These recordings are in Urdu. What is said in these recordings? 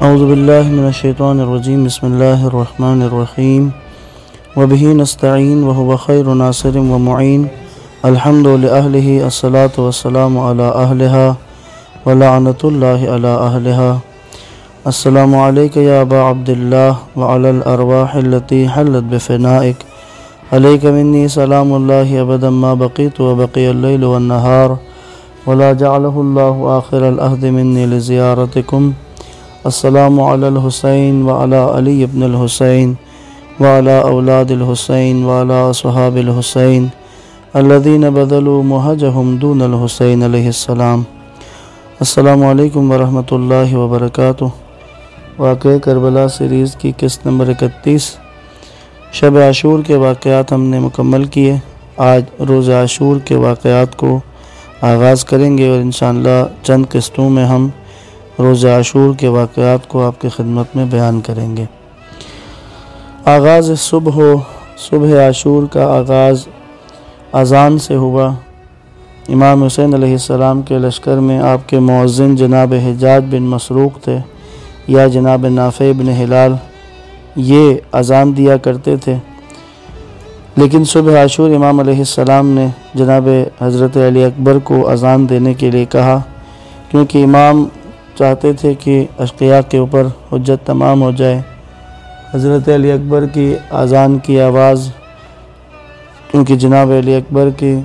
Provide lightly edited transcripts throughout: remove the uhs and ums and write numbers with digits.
اعوذ باللہ من الشیطان الرجیم بسم اللہ الرحمن الرحیم وبہ نستعین وہو خیر ناصر ومعین الحمد لأہلہ الصلاة والسلام علی اہلہا ولعنۃ اللہ علی اہلہا السلام علیک یا ابا عبداللہ وعلی الارواح التي حلت بفنائک علیک منی سلام اللہ ابدا ما بقیت وبقی اللیل والنہار ولا جعلہ اللہ آخر العہد منی لزیارتکم السلام علی الحسین وعلی علی ابن الحسین وعلی اولاد الحسین وعلی اصحاب الحسین الذین بذلوا مہجہم دون الحسین علیہ السلام۔ السلام علیکم ورحمۃ اللہ وبرکاتہ۔ واقعہ کربلا سیریز کی قسط نمبر 31 شب عاشور کے واقعات ہم نے مکمل کیے۔ آج روز عاشور کے واقعات کو آغاز کریں گے اور انشاءاللہ چند قسطوں میں ہم روز عاشور کے واقعات کو آپ کی خدمت میں بیان کریں گے۔ آغاز صبح عاشور کا آغاز اذان سے ہوا۔ امام حسین علیہ السلام کے لشکر میں آپ کے مؤذن جناب حجاج بن مسروق تھے یا جناب نافع بن ہلال، یہ اذان دیا کرتے تھے، لیکن صبح عاشور امام علیہ السلام نے جناب حضرت علی اکبر کو اذان دینے کے لیے کہا، کیونکہ امام چاہتے تھے کہ اشقیاء کے اوپر حجت تمام ہو جائے۔ حضرت علی اکبر کی اذان کی آواز، کیونکہ جناب علی اکبر کی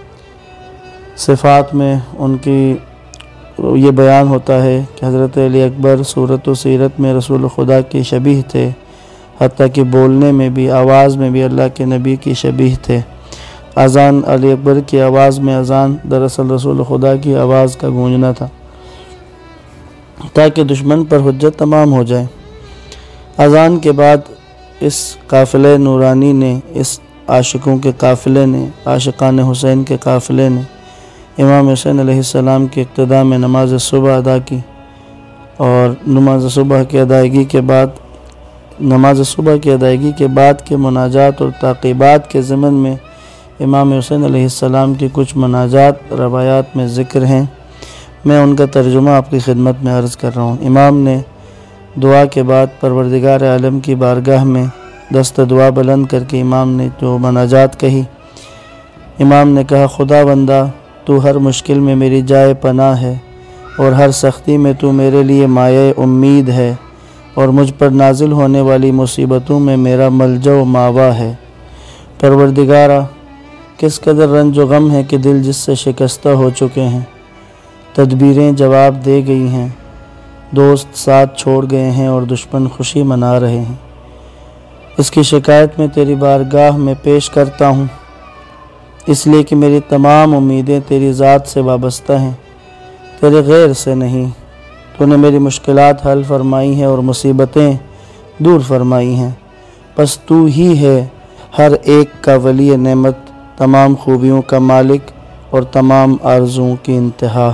صفات میں ان کی یہ بیان ہوتا ہے کہ حضرت علی اکبر صورت و سیرت میں رسول خدا کی شبیہ تھے، حتیٰ کہ بولنے میں بھی، آواز میں بھی اللہ کے نبی کی شبیہ تھے۔ اذان علی اکبر کی آواز میں اذان دراصل رسول خدا کی آواز کا گونجنا تھا، تاکہ دشمن پر حجت تمام ہو جائے۔ اذان کے بعد اس قافلے نورانی نے، اس عاشقوں کے قافلے نے، عاشقان حسین کے قافلے نے امام حسین علیہ السلام کی اقتداء میں نماز صبح ادا کی، اور نماز صبح کی ادائیگی کے بعد کے مناجات اور تعقیبات کے ضمن میں امام حسین علیہ السلام کی کچھ مناجات روایات میں ذکر ہیں۔ میں ان کا ترجمہ آپ کی خدمت میں عرض کر رہا ہوں۔ امام نے دعا کے بعد پروردگار عالم کی بارگاہ میں دست دعا بلند کر کے امام نے جو مناجات کہی، امام نے کہا: خدا بندہ، تو ہر مشکل میں میری جائے پناہ ہے، اور ہر سختی میں تو میرے لیے مایہ امید ہے، اور مجھ پر نازل ہونے والی مصیبتوں میں میرا ملجا و ماوا ہے۔ پروردگارا، کس قدر رنج و غم ہے کہ دل جس سے شکستہ ہو چکے ہیں، تدبیریں جواب دے گئی ہیں، دوست ساتھ چھوڑ گئے ہیں اور دشمن خوشی منا رہے ہیں۔ اس کی شکایت میں تیری بارگاہ میں پیش کرتا ہوں، اس لیے کہ میری تمام امیدیں تیری ذات سے وابستہ ہیں، تیرے غیر سے نہیں۔ تو نے میری مشکلات حل فرمائی ہیں اور مصیبتیں دور فرمائی ہیں، بس تو ہی ہے ہر ایک کا ولی نعمت، تمام خوبیوں کا مالک اور تمام آرزوؤں کی انتہا۔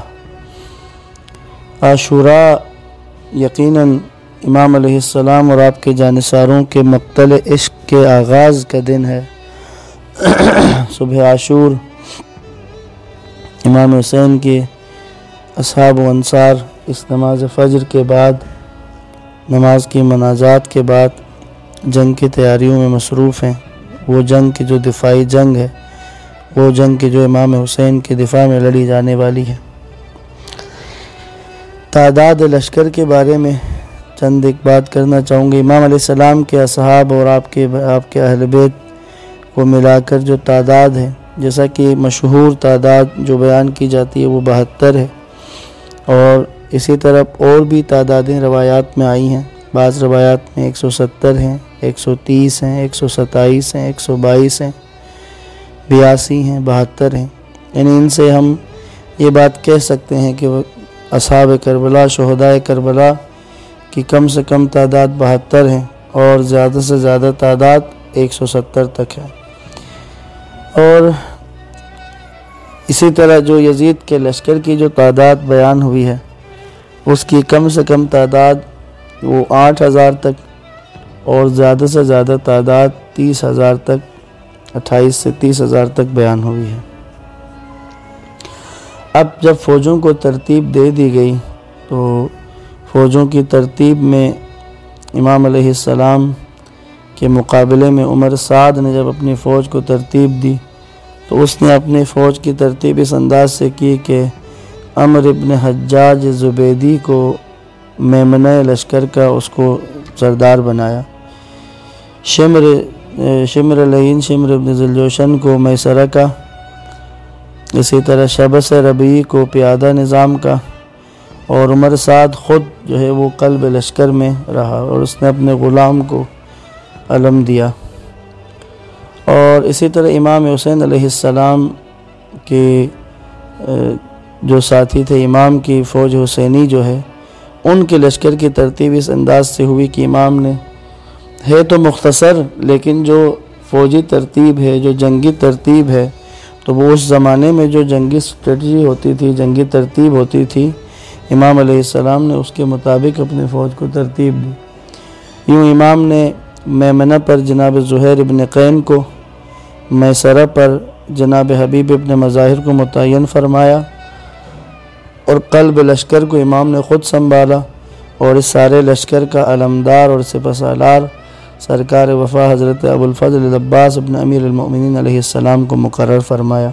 عاشوراء یقیناً امام علیہ السلام اور آپ کے جانثاروں کے مقتل عشق کے آغاز کا دن ہے۔ صبح عاشور امام حسین کے اصحاب و انصار اس نماز فجر کے بعد، نماز کی مناجات کے بعد جنگ کی تیاریوں میں مصروف ہیں۔ وہ جنگ کی جو دفاعی جنگ ہے، وہ جنگ کی جو امام حسین کے دفاع میں لڑی جانے والی ہے۔ تعداد لشکر کے بارے میں چند ایک بات کرنا چاہوں گی۔ امام علیہ السلام کے اصحاب اور آپ کے اہل بیت کو ملا کر جو تعداد ہے، جیسا کہ مشہور تعداد جو بیان کی جاتی ہے وہ 72 ہے، اور اسی طرح اور بھی تعدادیں روایات میں آئی ہیں۔ بعض روایات میں 170 ہیں، 130 ہیں، 127 ہیں، 122 ہیں، 82 ہیں، 72 ہیں۔ یعنی ان سے ہم یہ بات کہہ سکتے ہیں کہ اصحاب کربلا، شہدائے کربلا کی کم سے کم تعداد 72 ہیں، اور زیادہ سے زیادہ تعداد 170 تک ہے۔ اور اسی طرح جو یزید کے لشکر کی جو تعداد بیان ہوئی ہے، اس کی کم سے کم تعداد وہ 8000 تک، اور زیادہ سے زیادہ تعداد 30,000 تک، 28 سے 30,000 تک بیان ہوئی ہے۔ اب جب فوجوں کو ترتیب دے دی گئی تو فوجوں کی ترتیب میں امام علیہ السلام کے مقابلے میں عمر سعد نے جب اپنی فوج کو ترتیب دی تو اس نے اپنی فوج کی ترتیب اس انداز سے کی کہ عمرو ابن حجاج زبیدی کو میمنہ لشکر کا اس کو سردار بنایا، شمر لعین شمر ابن ذوالجوشن کو میسرہ کا، اسی طرح شبس ربیعی کو پیادہ نظام کا، اور عمر سعد خود جو ہے وہ قلب لشکر میں رہا اور اس نے اپنے غلام کو علم دیا۔ اور اسی طرح امام حسین علیہ السلام کے جو ساتھی تھے، امام کی فوج حسینی جو ہے، ان کے لشکر کی ترتیب اس انداز سے ہوئی کہ امام نے، ہے تو مختصر لیکن جو فوجی ترتیب ہے، جو جنگی ترتیب ہے، تو وہ اس زمانے میں جو جنگی اسٹریٹجی ہوتی تھی، جنگی ترتیب ہوتی تھی، امام علیہ السلام نے اس کے مطابق اپنی فوج کو ترتیب دی۔ یوں امام نے میمنہ پر جناب زہیر ابن قین کو، میسرہ پر جناب حبیب ابن مظاہر کو متعین فرمایا، اور قلب لشکر کو امام نے خود سنبھالا، اور اس سارے لشکر کا علمدار اور سپہ سالار سرکار وفا حضرت ابوالفضل العباس ابن امیر المؤمنین علیہ السلام کو مقرر فرمایا۔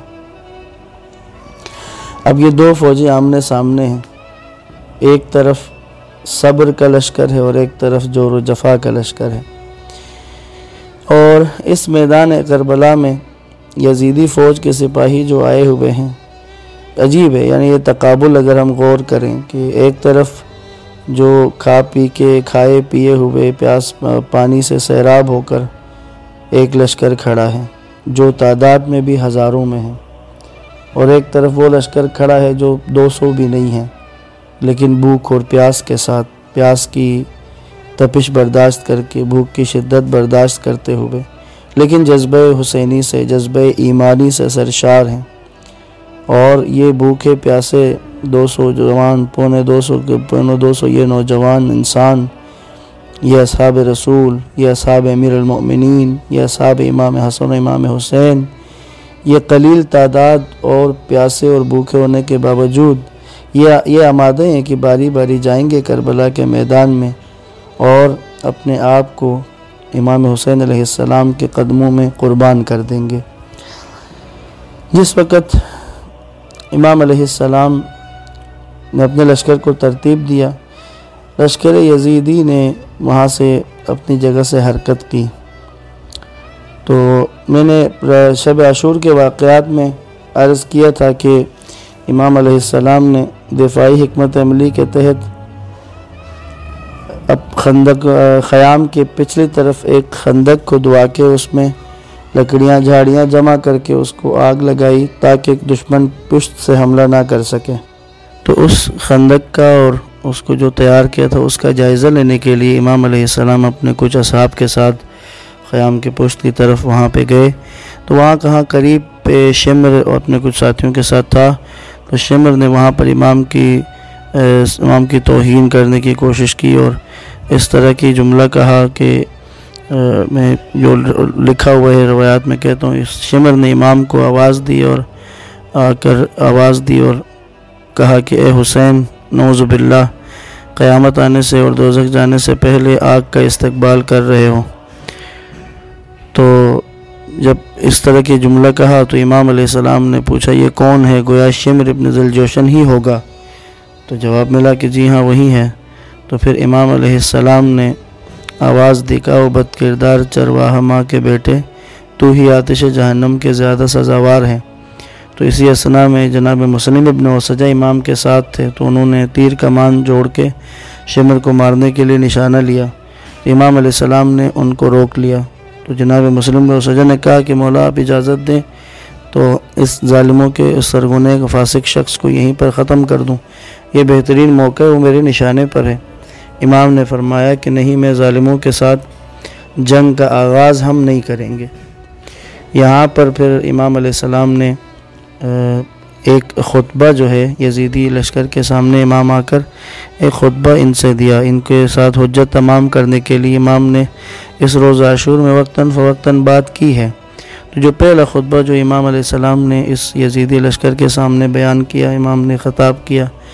اب یہ دو فوجیں آمنے سامنے ہیں، ایک طرف صبر کا لشکر ہے اور ایک طرف جور و جفا کا لشکر ہے۔ اور اس میدان کربلا میں یزیدی فوج کے سپاہی جو آئے ہوئے ہیں، عجیب ہے، یعنی یہ تقابل اگر ہم غور کریں کہ ایک طرف جو کھائے پیے ہوئے پیاس پانی سے سیراب ہو کر ایک لشکر کھڑا ہے جو تعداد میں بھی ہزاروں میں ہے، اور ایک طرف وہ لشکر کھڑا ہے جو 200 بھی نہیں ہے، لیکن بھوک اور پیاس کے ساتھ، پیاس کی تپش برداشت کر کے، بھوک کی شدت برداشت کرتے ہوئے، لیکن جذبہ حسینی سے، جذبہ ایمانی سے سرشار ہیں۔ اور یہ بھوکے پیاسے 200 جوان، پونے 200 یہ نوجوان انسان، یہ اصحاب رسول، یہ اصحاب امیر المؤمنین، یہ اصحاب امام حسن و امام حسین، یہ قلیل تعداد اور پیاسے اور بھوکے ہونے کے باوجود یہ آمادے ہیں کہ باری باری جائیں گے کربلا کے میدان میں اور اپنے آپ کو امام حسین علیہ السلام کے قدموں میں قربان کر دیں گے۔ جس وقت امام علیہ السلام نے اپنے لشکر کو ترتیب دیا، لشکر یزیدی نے وہاں سے اپنی جگہ سے حرکت کی۔ تو میں نے شب عاشور کے واقعات میں عرض کیا تھا کہ امام علیہ السلام نے دفاعی حکمت عملی کے تحت اب خندق خیام کے پچھلی طرف ایک خندق کو دعا کے اس میں لکڑیاں جھاڑیاں جمع کر کے اس کو آگ لگائی تاکہ دشمن پشت سے حملہ نہ کر سکے۔ تو اس خندق کا اور اس کو جو تیار کیا تھا اس کا جائزہ لینے کے لیے امام علیہ السلام اپنے کچھ اصحاب کے ساتھ خیام کے پشت کی طرف وہاں پہ گئے۔ تو وہاں کہاں قریب پہ شمر اور اپنے کچھ ساتھیوں کے ساتھ تھا، تو شمر نے وہاں پر امام کی توہین کرنے کی کوشش کی اور اس طرح کی جملہ کہا کہ میں جو لکھا ہوا ہے روایات میں کہتا ہوں، اس شمر نے امام کو آواز دی اور کہا کہ اے حسین، نعوذ باللہ، قیامت آنے سے اور دوزخ جانے سے پہلے آگ کا استقبال کر رہے ہو۔ تو جب اس طرح کی جملہ کہا تو امام علیہ السلام نے پوچھا یہ کون ہے؟ گویا شمر ابن ذوالجوشن ہی ہوگا۔ تو جواب ملا کہ جی ہاں وہی ہے۔ تو پھر امام علیہ السلام نے آواز دی، کہا وہ بد کردار چرواہا ماں کے بیٹے، تو ہی آتش جہنم کے زیادہ سزاوار ہے۔ تو اسی اثناء میں جناب مسلم ابن وسجہ امام کے ساتھ تھے، تو انہوں نے تیر کمان جوڑ کے شمر کو مارنے کے لیے نشانہ لیا۔ امام علیہ السلام نے ان کو روک لیا۔ تو جناب مسلم ابن وسجہ نے کہا کہ مولا آپ اجازت دیں تو اس ظالموں کے اس سرگنے فاسق شخص کو یہیں پر ختم کر دوں، یہ بہترین موقع ہے، وہ میرے نشانے پر ہے۔ امام نے فرمایا کہ نہیں، میں ظالموں کے ساتھ جنگ کا آغاز ہم نہیں کریں گے۔ یہاں پر پھر امام علیہ السلام نے ایک خطبہ جو ہے یزیدی لشکر کے سامنے امام آ کر ایک خطبہ ان سے دیا، ان کے ساتھ حجت تمام کرنے کے لیے امام نے اس روز عاشور میں وقتاً فوقتاً بات کی ہے۔ تو جو پہلا خطبہ جو امام علیہ السلام نے اس یزیدی لشکر کے سامنے بیان کیا، امام نے خطاب کیا،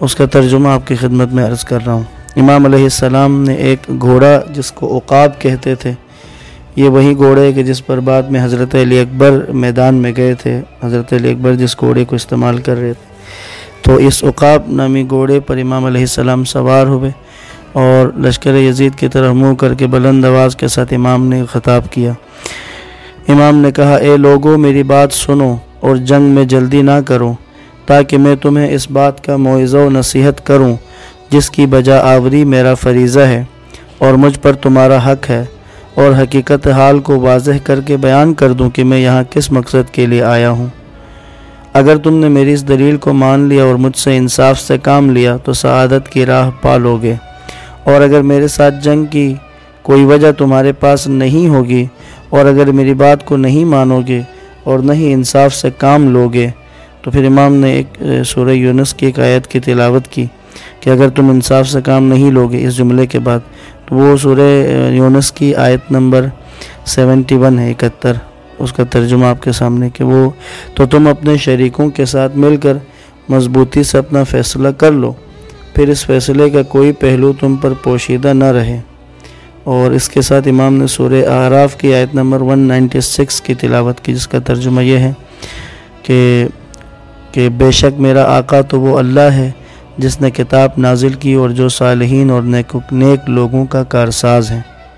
اس کا ترجمہ آپ کی خدمت میں عرض کر رہا ہوں۔ امام علیہ السلام نے ایک گھوڑا جس کو عقاب کہتے تھے، یہ وہی گھوڑا ہے کہ جس پر بعد میں حضرت علی اکبر میدان میں گئے تھے، حضرت علی اکبر جس گھوڑے کو استعمال کر رہے تھے، تو اس عقاب نامی گھوڑے پر امام علیہ السلام سوار ہوئے اور لشکر یزید کی طرف منہ کر کے بلند آواز کے ساتھ امام نے خطاب کیا۔ امام نے کہا، اے لوگو میری بات سنو اور جنگ میں جلدی نہ کرو، تاکہ میں تمہیں اس بات کا موعظہ و نصیحت کروں جس کی بجا آوری میرا فریضہ ہے اور مجھ پر تمہارا حق ہے، اور حقیقت حال کو واضح کر کے بیان کر دوں کہ میں یہاں کس مقصد کے لیے آیا ہوں۔ اگر تم نے میری اس دلیل کو مان لیا اور مجھ سے انصاف سے کام لیا تو سعادت کی راہ پا لو گے، اور اگر میرے ساتھ جنگ کی کوئی وجہ تمہارے پاس نہیں ہوگی اور اگر میری بات کو نہیں مانو گے اور نہ ہی انصاف سے کام لو گے، تو پھر امام نے ایک سورہ یونس کی ایک آیت کی تلاوت کی کہ اگر تم انصاف سے کام نہیں لوگے، اس جملے کے بعد، تو وہ سورہ یونس کی آیت نمبر 71 ہے، 71، اس کا ترجمہ آپ کے سامنے کہ وہ تو تم اپنے شریکوں کے ساتھ مل کر مضبوطی سے اپنا فیصلہ کر لو، پھر اس فیصلے کا کوئی پہلو تم پر پوشیدہ نہ رہے۔ اور اس کے ساتھ امام نے سورہ اعراف کی آیت نمبر 196 کی تلاوت کی، جس کا ترجمہ یہ ہے کہ بے شک میرا آقا تو وہ اللہ ہے جس نے کتاب نازل کی اور جو صالحین اور نیک لوگوں کا کارساز ہے۔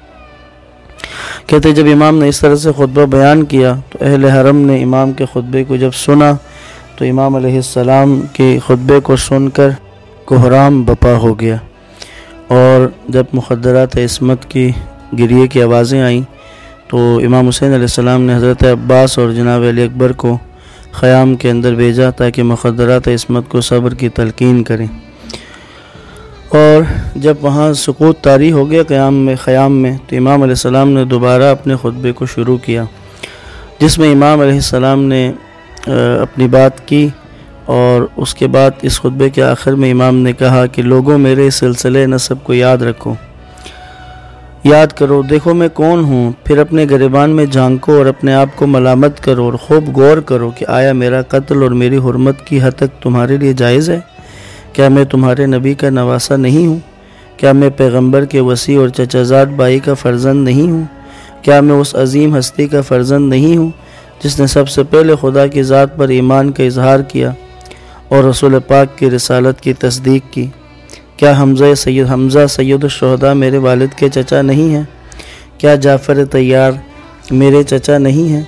کہتے جب امام نے اس طرح سے خطبہ بیان کیا تو اہل حرم نے امام کے خطبے کو جب سنا تو امام علیہ السلام کے خطبے کو سن کر کوہرام بپا ہو گیا، اور جب مخدرات عصمت کی گریے کی آوازیں آئیں تو امام حسین علیہ السلام نے حضرت عباس اور جناب علی اکبر کو خیام کے اندر بھیجا تاکہ مخدرات عصمت کو صبر کی تلقین کریں، اور جب وہاں سکوت طاری ہو گیا خیام میں تو امام علیہ السلام نے دوبارہ اپنے خطبے کو شروع کیا، جس میں امام علیہ السلام نے اپنی بات کی، اور اس کے بعد اس خطبے کے آخر میں امام نے کہا کہ لوگوں میرے سلسلے نسب کو یاد رکھو، یاد کرو، دیکھو میں کون ہوں، پھر اپنے گریبان میں جھانکو اور اپنے آپ کو ملامت کرو اور خوب غور کرو کہ آیا میرا قتل اور میری حرمت کی حد تک تمہارے لیے جائز ہے؟ کیا میں تمہارے نبی کا نواسہ نہیں ہوں؟ کیا میں پیغمبر کے وصی اور چچا زاد بھائی کا فرزند نہیں ہوں؟ کیا میں اس عظیم ہستی کا فرزند نہیں ہوں جس نے سب سے پہلے خدا کی ذات پر ایمان کا اظہار کیا اور رسول پاک کی رسالت کی تصدیق کی؟ کیا حمزہ سید الشہداء میرے والد کے چچا نہیں ہیں؟ کیا جعفر طیار میرے چچا نہیں ہیں؟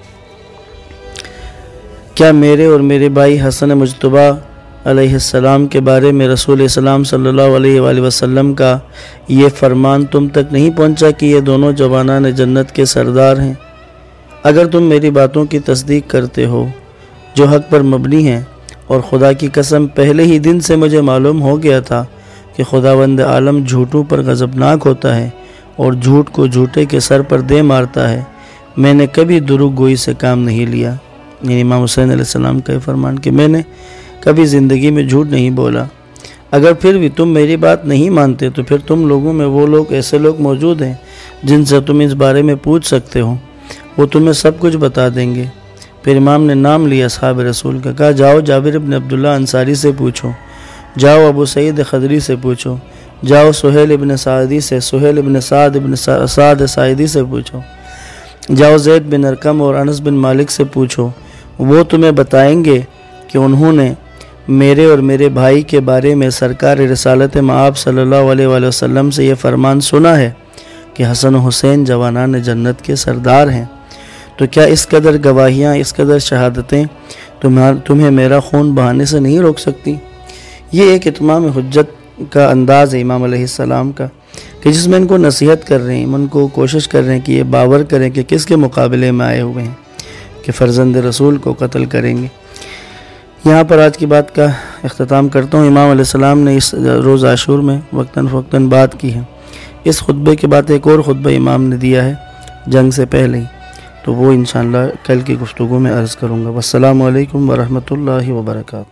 کیا میرے اور میرے بھائی حسن مجتبیٰ علیہ السلام کے بارے میں رسول اسلام صلی اللہ علیہ وآلہ وسلم کا یہ فرمان تم تک نہیں پہنچا کہ یہ دونوں جوانان جنت کے سردار ہیں؟ اگر تم میری باتوں کی تصدیق کرتے ہو جو حق پر مبنی ہیں، اور خدا کی قسم پہلے ہی دن سے مجھے معلوم ہو گیا تھا کہ خداوند عالم جھوٹوں پر غضبناک ہوتا ہے اور جھوٹ کو جھوٹے کے سر پر دے مارتا ہے، میں نے کبھی دروغ گوئی سے کام نہیں لیا۔ یعنی امام حسین علیہ السلام کا یہ فرمان کہ میں نے کبھی زندگی میں جھوٹ نہیں بولا۔ اگر پھر بھی تم میری بات نہیں مانتے تو پھر تم لوگوں میں وہ لوگ ایسے لوگ موجود ہیں جن سے تم اس بارے میں پوچھ سکتے ہو، وہ تمہیں سب کچھ بتا دیں گے۔ پھر امام نے نام لیا اصحاب رسول کا، کہا جاؤ جابر بن عبداللہ انصاری سے پوچھو، جاؤ ابو سعید خدری سے پوچھو، جاؤ سہیل بن سعد ساعدی سے پوچھو، جاؤ زید بن ارقم اور انس بن مالک سے پوچھو، وہ تمہیں بتائیں گے کہ انہوں نے میرے اور میرے بھائی کے بارے میں سرکار رسالت مآب صلی اللہ علیہ وآلہ وسلم سے یہ فرمان سنا ہے کہ حسن و حسین جوانان جنت کے سردار ہیں۔ تو کیا اس قدر گواہیاں، اس قدر شہادتیں تمہیں میرا خون بہانے سے نہیں روک سکتی؟ یہ ایک اتمام حجت کا انداز ہے امام علیہ السلام کا، کہ جس میں ان کو نصیحت کر رہے ہیں، ان کو کوشش کر رہے ہیں کہ یہ باور کریں کہ کس کے مقابلے میں آئے ہوئے ہیں کہ فرزند رسول کو قتل کریں گے۔ یہاں پر آج کی بات کا اختتام کرتا ہوں۔ امام علیہ السلام نے اس روز عاشور میں وقتاً فوقتاً بات کی ہے۔ اس خطبے کے بعد ایک اور خطبہ امام نے دیا ہے جنگ سے پہلے ہی، تو وہ انشاءاللہ کل کی گفتگو میں عرض کروں گا۔ والسلام علیکم ورحمۃ اللہ وبرکاتہ۔